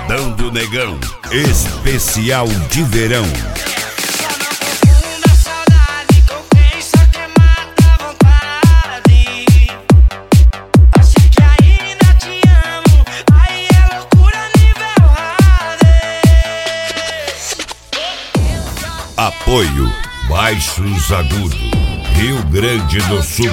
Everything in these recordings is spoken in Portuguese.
Pancadão do Negão, especial de verão. Apoio Baixos Agudo, Rio Grande do Sul.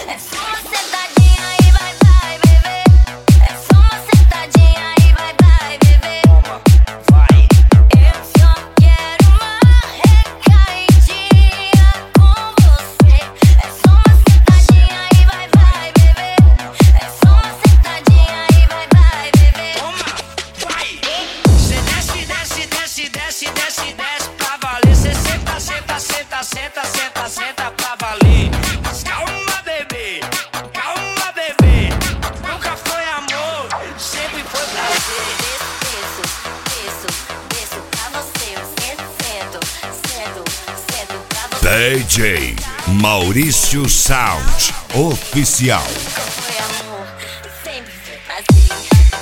Senta pra valer. Calma, bebê, nunca foi amor, sempre foi prazer. Desço pra você, sento pra você. DJ Maurício Sound Oficial. Nunca foi amor, sempre foi prazer.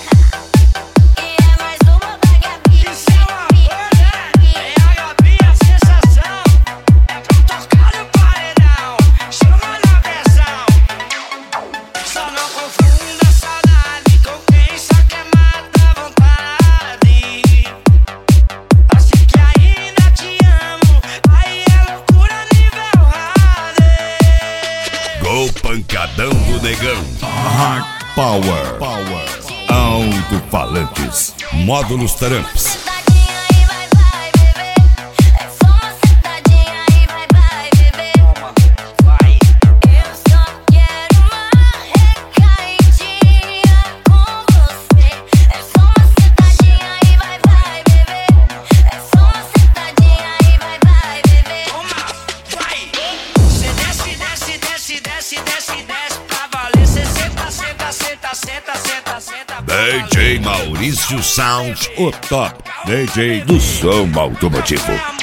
Pancadão do Negão. Hard Power. Alto-falantes. Módulos Tramps. DJ Maurício Sound, o top DJ do som automotivo.